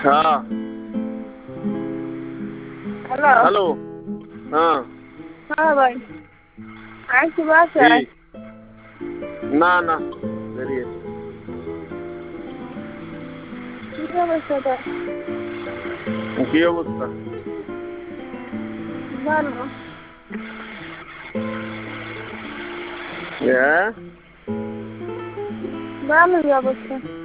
হ্যাঁ। Hello. Hello. হ্যাঁ। হ্যাঁ ভাই, আইছি কি? বাসায়। না না, বেরিয়েছি। কি অবস্থা তোর? কি অবস্থা? ভালো। হ্যাঁ। ভালোই অবস্থা।